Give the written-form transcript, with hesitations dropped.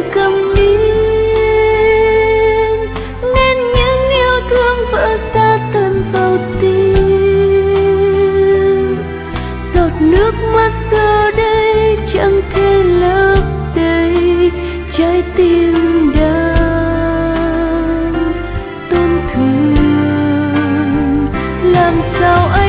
cầm nín, nên những yêu thương vỡ xa tan vào tim. Giọt nước mắt giờ đây chẳng thể lấp đầy trái tim đang tổn thương. Làm sao anh